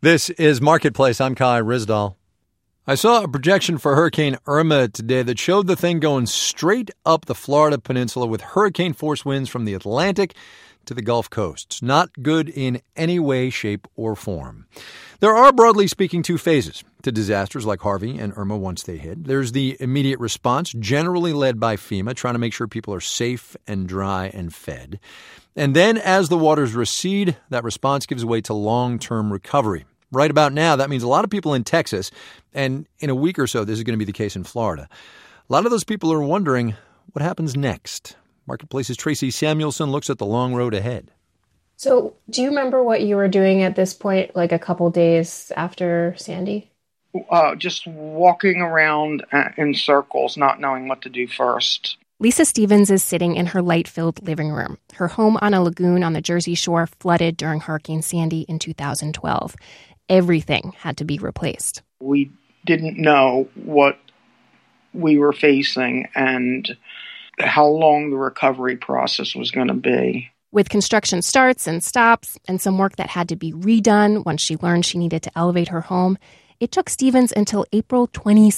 This is Marketplace. I'm Kai Ryssdal. I saw a projection for Hurricane Irma today that showed the thing going straight up the Florida peninsula with hurricane force winds from the Atlantic to the Gulf Coast. Not good in any way, shape, or form. There are, broadly speaking, two phases to disasters like Harvey and Irma once they hit. There's the immediate response, generally led by FEMA, trying to make sure people are safe and dry and fed. And then as the waters recede, that response gives way to long-term recovery. Right about now, that means a lot of people in Texas, and in a week or so, this is going to be the case in Florida. A lot of those people are wondering what happens next. Marketplace's Tracy Samuelson looks at the long road ahead. So do you remember what you were doing at this point, like a couple days after Sandy? Just walking around in circles, not knowing what to do first. Lisa Stevens is sitting in her light-filled living room. Her home on a lagoon on the Jersey Shore flooded during Hurricane Sandy in 2012. Everything had to be replaced. We didn't know what we were facing and how long the recovery process was going to be. With construction starts and stops and some work that had to be redone once she learned she needed to elevate her home, it took Stevens until April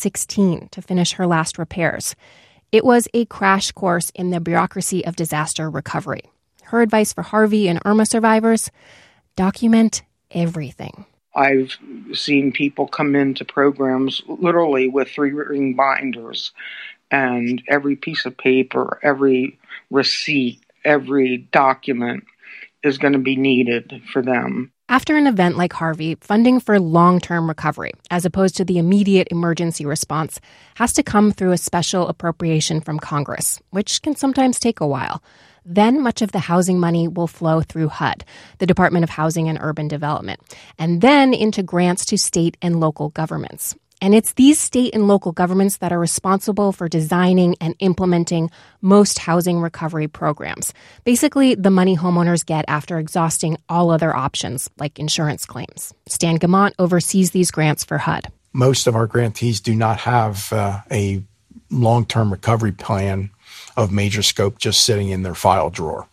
2016 to finish her last repairs. It was a crash course in the bureaucracy of disaster recovery. Her advice for Harvey and Irma survivors: document everything. I've seen people come into programs literally with 3-ring binders, and every piece of paper, every receipt, every document is going to be needed for them. After an event like Harvey, funding for long-term recovery, as opposed to the immediate emergency response, has to come through a special appropriation from Congress, which can sometimes take a while. Then much of the housing money will flow through HUD, the Department of Housing and Urban Development, and then into grants to state and local governments. And it's these state and local governments that are responsible for designing and implementing most housing recovery programs. Basically, the money homeowners get after exhausting all other options, like insurance claims. Stan Gamont oversees these grants for HUD. Most of our grantees do not have a long-term recovery plan of major scope just sitting in their file drawer.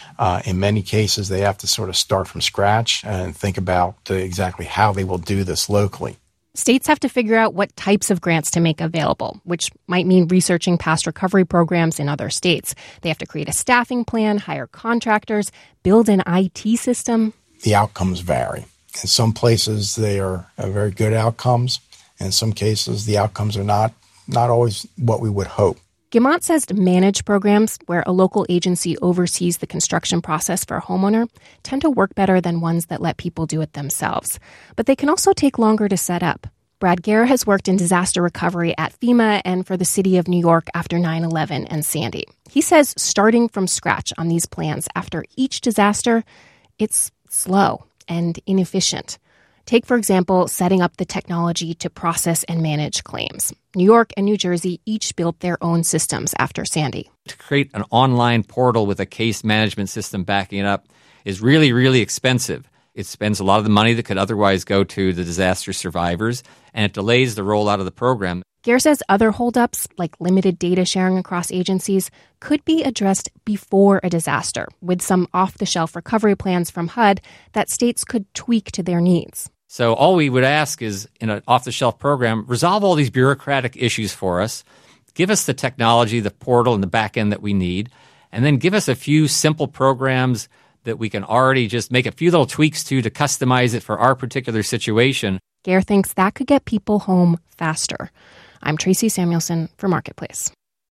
In many cases, they have to sort of start from scratch and think about exactly how they will do this locally. States have to figure out what types of grants to make available, which might mean researching past recovery programs in other states. They have to create a staffing plan, hire contractors, build an IT system. The outcomes vary. In some places, they are very good outcomes. In some cases, the outcomes are not always what we would hope. Gamont says to manage programs where a local agency oversees the construction process for a homeowner tend to work better than ones that let people do it themselves. But they can also take longer to set up. Brad Gare has worked in disaster recovery at FEMA and for the city of New York after 9/11 and Sandy. He says starting from scratch on these plans after each disaster, it's slow and inefficient. Take, for example, setting up the technology to process and manage claims. New York and New Jersey each built their own systems after Sandy. To create an online portal with a case management system backing it up is really, really expensive. It spends a lot of the money that could otherwise go to the disaster survivors, and it delays the rollout of the program. Gare says other holdups, like limited data sharing across agencies, could be addressed before a disaster with some off-the-shelf recovery plans from HUD that states could tweak to their needs. So all we would ask is, in an off-the-shelf program, resolve all these bureaucratic issues for us, give us the technology, the portal, and the back end that we need, and then give us a few simple programs that we can already just make a few little tweaks to customize it for our particular situation. Gare thinks that could get people home faster. I'm Tracy Samuelson for Marketplace.